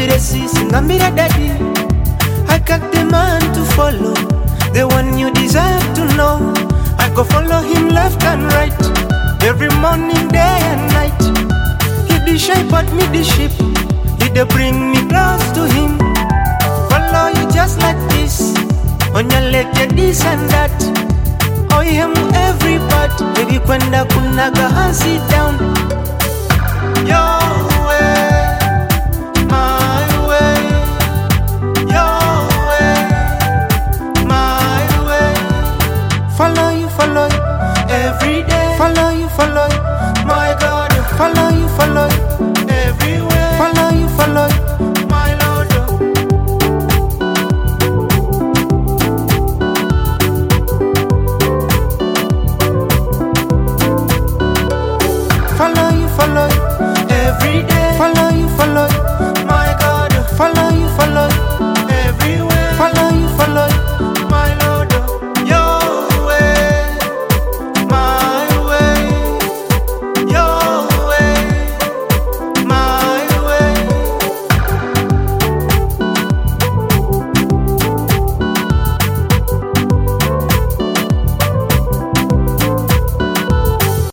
the sea, sing I'm your daddy. I got the man to follow, the one you desire to know. I go follow him left and right, every morning, day and night. He the shape, but me the ship. He dey bring me close to him. Follow you just like this, on your leg, yeah, this and that. Oh, him every part, baby, kwenda kunaga, hand sit down. Yo, way.